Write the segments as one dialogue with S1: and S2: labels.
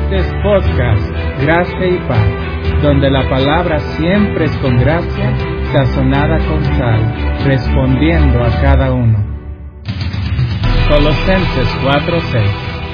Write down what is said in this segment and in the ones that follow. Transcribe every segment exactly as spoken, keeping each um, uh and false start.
S1: Este es Podcast Gracia y Paz, donde la palabra siempre es con gracia, sazonada con sal, respondiendo a cada uno. Colosenses cuatro seis.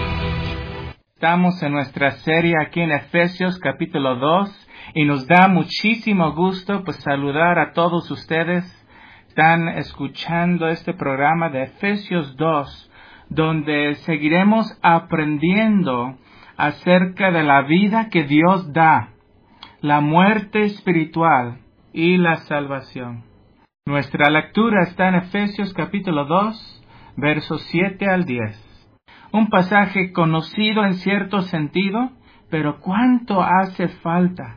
S1: Estamos en nuestra serie aquí en Efesios capítulo dos y nos da muchísimo gusto pues saludar a todos ustedes. Están escuchando este programa de Efesios dos, donde seguiremos aprendiendo acerca de la vida que Dios da, la muerte espiritual y la salvación. Nuestra lectura está en Efesios capítulo dos, versos siete al diez. Un pasaje conocido en cierto sentido, pero ¿cuánto hace falta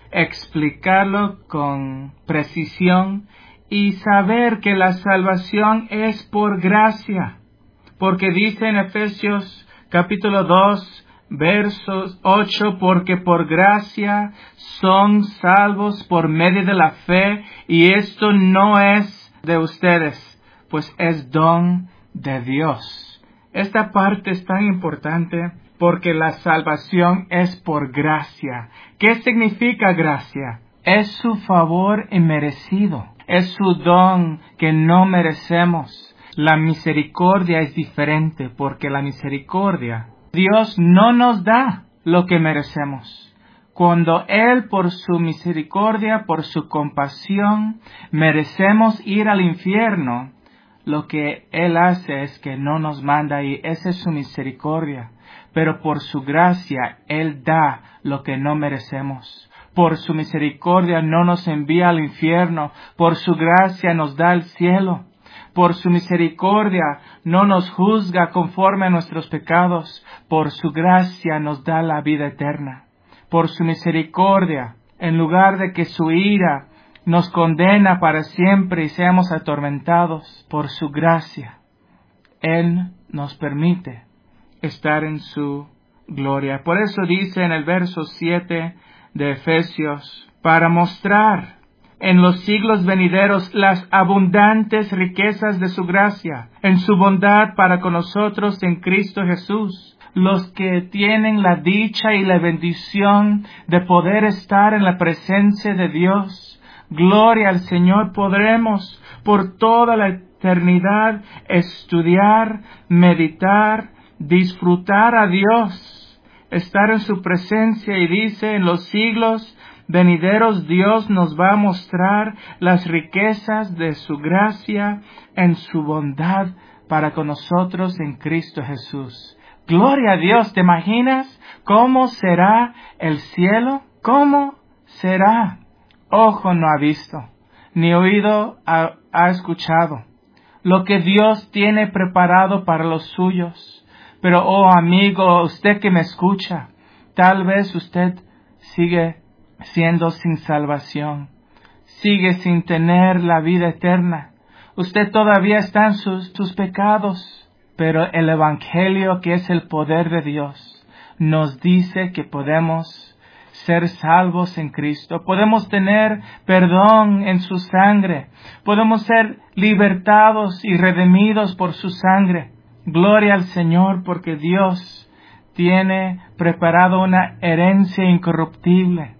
S1: explicarlo con precisión y saber que la salvación es por gracia? Porque dice en Efesios capítulo dos, versos ocho, porque por gracia son salvos por medio de la fe, y esto no es de ustedes, pues es don de Dios. Esta parte es tan importante porque la salvación es por gracia. ¿Qué significa gracia? Es su favor inmerecido, es su don que no merecemos. La misericordia es diferente porque la misericordia, Dios no nos da lo que merecemos. Cuando Él, por su misericordia, por su compasión, merecemos ir al infierno, lo que Él hace es que no nos manda ahí. Esa es su misericordia. Pero por su gracia, Él da lo que no merecemos. Por su misericordia no nos envía al infierno. Por su gracia nos da el cielo. Por su misericordia no nos juzga conforme a nuestros pecados. Por su gracia nos da la vida eterna. Por su misericordia, en lugar de que su ira nos condena para siempre y seamos atormentados, por su gracia, Él nos permite estar en su gloria. Por eso dice en el verso siete de Efesios, para mostrar en los siglos venideros las abundantes riquezas de su gracia, en su bondad para con nosotros en Cristo Jesús. Los que tienen la dicha y la bendición de poder estar en la presencia de Dios, gloria al Señor, podremos por toda la eternidad estudiar, meditar, disfrutar a Dios, estar en su presencia. Y dice, en los siglos venideros Dios nos va a mostrar las riquezas de su gracia en su bondad para con nosotros en Cristo Jesús. Gloria a Dios. ¿Te imaginas cómo será el cielo? ¿Cómo será? Ojo no ha visto, ni oído ha, ha escuchado lo que Dios tiene preparado para los suyos. Pero, oh amigo, usted que me escucha, tal vez usted sigue siendo sin salvación, sigue sin tener la vida eterna. Usted todavía está en sus, sus pecados, pero el Evangelio, que es el poder de Dios, nos dice que podemos ser salvos en Cristo, podemos tener perdón en su sangre, podemos ser libertados y redimidos por su sangre. Gloria al Señor, porque Dios tiene preparado una herencia incorruptible.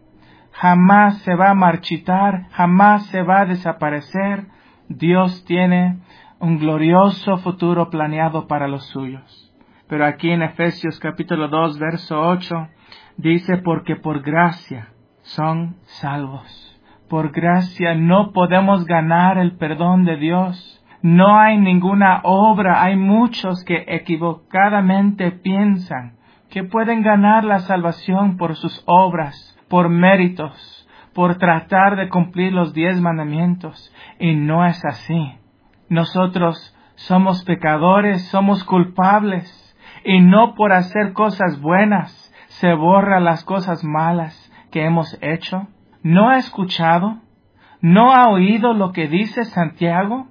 S1: Jamás se va a marchitar, jamás se va a desaparecer. Dios tiene un glorioso futuro planeado para los suyos. Pero aquí en Efesios capítulo dos, verso ocho, dice, porque por gracia son salvos. Por gracia no podemos ganar el perdón de Dios. No hay ninguna obra. Hay muchos que equivocadamente piensan que pueden ganar la salvación por sus obras, por méritos, por tratar de cumplir los diez mandamientos. Y no es así. Nosotros somos pecadores, somos culpables, y no por hacer cosas buenas se borran las cosas malas que hemos hecho. ¿No ha escuchado? ¿No ha oído lo que dice Santiago?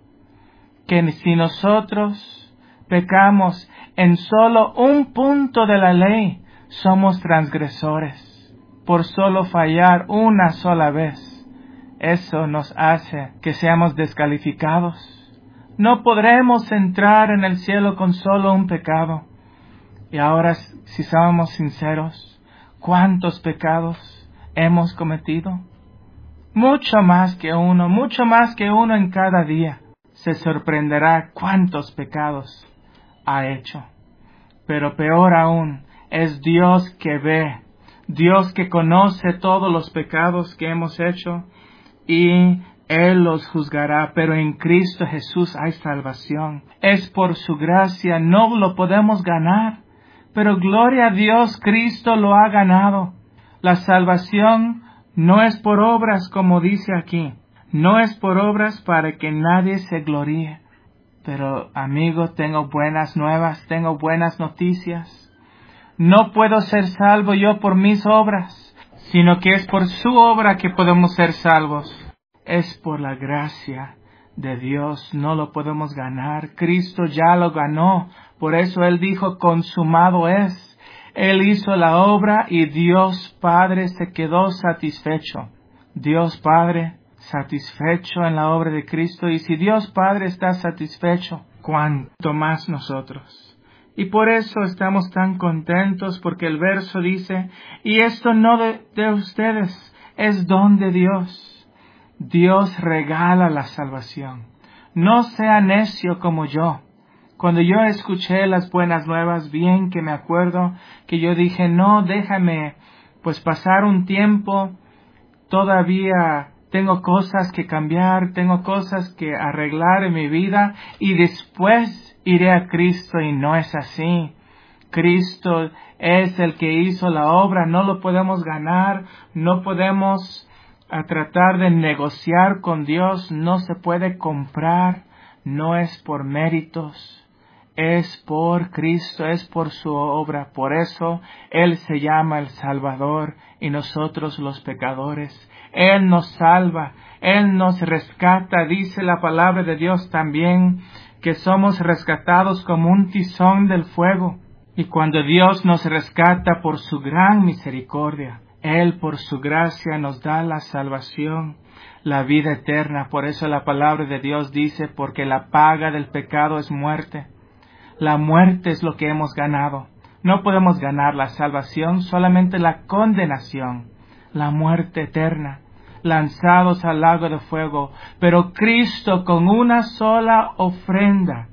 S1: Que si nosotros pecamos en solo un punto de la ley, somos transgresores. Por solo fallar una sola vez, eso nos hace que seamos descalificados. No podremos entrar en el cielo con solo un pecado. Y ahora, si somos sinceros, cuántos pecados hemos cometido? Mucho más que uno, mucho más que uno en cada día. Se sorprenderá cuántos pecados ha hecho. Pero peor aún, es Dios que ve, Dios que conoce todos los pecados que hemos hecho, y Él los juzgará. Pero en Cristo Jesús hay salvación. Es por su gracia, no lo podemos ganar. Pero gloria a Dios, Cristo lo ha ganado. La salvación no es por obras, como dice aquí. No es por obras para que nadie se gloríe. Pero, amigo, tengo buenas nuevas, tengo buenas noticias. No puedo ser salvo yo por mis obras, sino que es por su obra que podemos ser salvos. Es por la gracia de Dios, no lo podemos ganar. Cristo ya lo ganó, por eso Él dijo, consumado es. Él hizo la obra y Dios Padre se quedó satisfecho. Dios Padre satisfecho en la obra de Cristo, y si Dios Padre está satisfecho, cuánto más nosotros. Y por eso estamos tan contentos, porque el verso dice, y esto no de, de ustedes, es don de Dios. Dios regala la salvación. No sea necio como yo. Cuando yo escuché las buenas nuevas, bien que me acuerdo que yo dije, no, déjame pues pasar un tiempo, todavía tengo cosas que cambiar, tengo cosas que arreglar en mi vida, y después iré a Cristo. Y no es así. Cristo es el que hizo la obra, no lo podemos ganar, no podemos a tratar de negociar con Dios, no se puede comprar, no es por méritos. Es por Cristo, es por su obra. Por eso Él se llama el Salvador y nosotros los pecadores. Él nos salva, Él nos rescata. Dice la palabra de Dios también que somos rescatados como un tizón del fuego. Y cuando Dios nos rescata por su gran misericordia, Él por su gracia nos da la salvación, la vida eterna. Por eso la palabra de Dios dice, porque la paga del pecado es muerte. La muerte es lo que hemos ganado. No podemos ganar la salvación, solamente la condenación, la muerte eterna, lanzados al lago de fuego. Pero Cristo, con una sola ofrenda,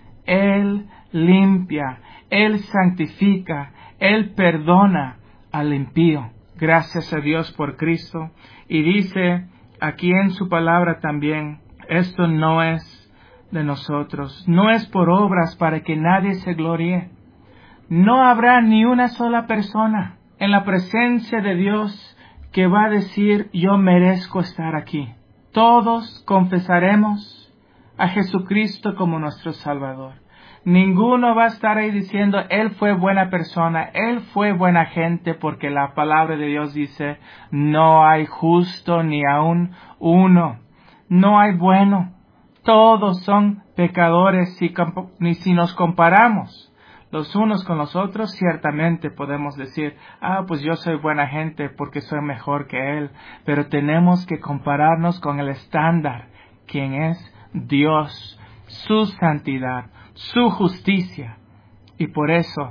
S1: Él limpia, Él santifica, Él perdona al impío. Gracias a Dios por Cristo. Y dice aquí en su palabra también, esto no es de nosotros, no es por obras para que nadie se gloríe. No habrá ni una sola persona en la presencia de Dios que va a decir, yo merezco estar aquí. Todos confesaremos a Jesucristo como nuestro Salvador. Ninguno va a estar ahí diciendo, Él fue buena persona, Él fue buena gente, porque la palabra de Dios dice, no hay justo ni aun uno, no hay bueno. Todos son pecadores, y ni si nos comparamos los unos con los otros, ciertamente podemos decir, ah, pues yo soy buena gente porque soy mejor que Él, pero tenemos que compararnos con el estándar, quien es Dios, su santidad, su justicia. Y por eso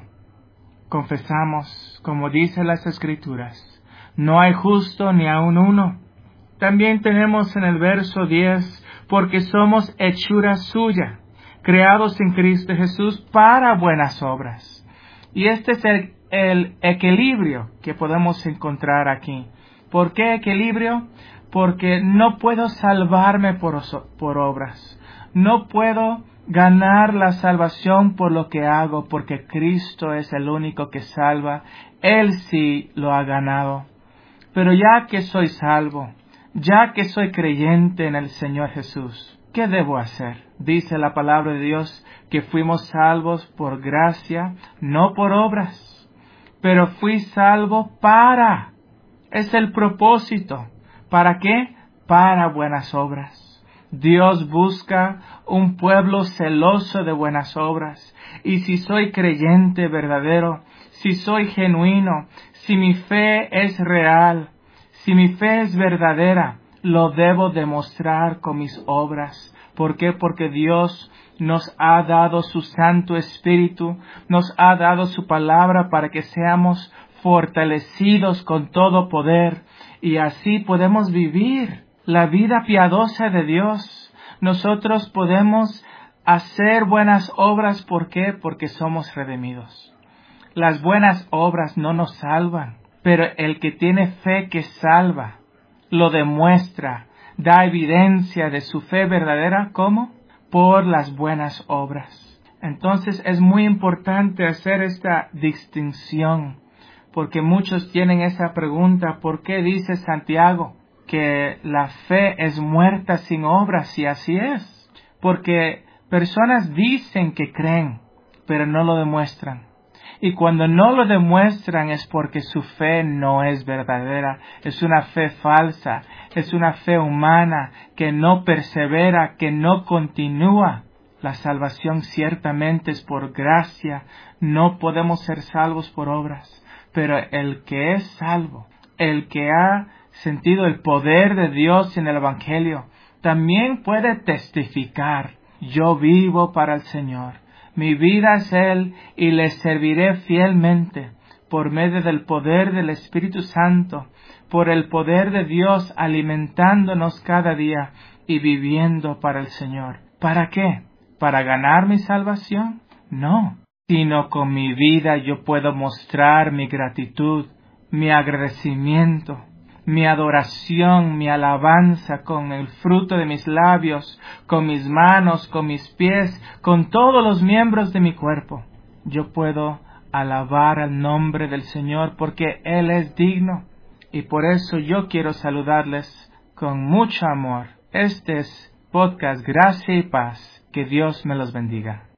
S1: confesamos, como dice las Escrituras, no hay justo ni aun uno. También tenemos en el verso diez, porque somos hechura suya, creados en Cristo Jesús para buenas obras. Y este es el, el equilibrio que podemos encontrar aquí. ¿Por qué equilibrio? Porque no puedo salvarme por, por obras. No puedo ganar la salvación por lo que hago, porque Cristo es el único que salva. Él sí lo ha ganado. Pero ya que soy salvo, ya que soy creyente en el Señor Jesús, ¿qué debo hacer? Dice la palabra de Dios que fuimos salvos por gracia, no por obras. Pero fui salvo para. Es el propósito. ¿Para qué? Para buenas obras. Dios busca un pueblo celoso de buenas obras. Y si soy creyente verdadero, si soy genuino, si mi fe es real, si mi fe es verdadera, lo debo demostrar con mis obras. ¿Por qué? Porque Dios nos ha dado su Santo Espíritu, nos ha dado su palabra para que seamos fortalecidos con todo poder y así podemos vivir la vida piadosa de Dios. Nosotros podemos hacer buenas obras. ¿Por qué? Porque somos redimidos. Las buenas obras no nos salvan, pero el que tiene fe que salva, lo demuestra, da evidencia de su fe verdadera. ¿Cómo? Por las buenas obras. Entonces es muy importante hacer esta distinción, porque muchos tienen esa pregunta: ¿por qué dice Santiago que la fe es muerta sin obras? Y así es, porque personas dicen que creen, pero no lo demuestran. Y cuando no lo demuestran es porque su fe no es verdadera, es una fe falsa, es una fe humana que no persevera, que no continúa. La salvación ciertamente es por gracia, no podemos ser salvos por obras, pero el que es salvo, el que ha sentido el poder de Dios en el Evangelio, también puede testificar: yo vivo para el Señor. Mi vida es Él y le serviré fielmente por medio del poder del Espíritu Santo, por el poder de Dios alimentándonos cada día y viviendo para el Señor. ¿Para qué? ¿Para ganar mi salvación? No, sino con mi vida yo puedo mostrar mi gratitud, mi agradecimiento, mi adoración, mi alabanza con el fruto de mis labios, con mis manos, con mis pies, con todos los miembros de mi cuerpo. Yo puedo alabar al nombre del Señor porque Él es digno. Y por eso yo quiero saludarles con mucho amor. Este es Podcast Gracia y Paz. Que Dios me los bendiga.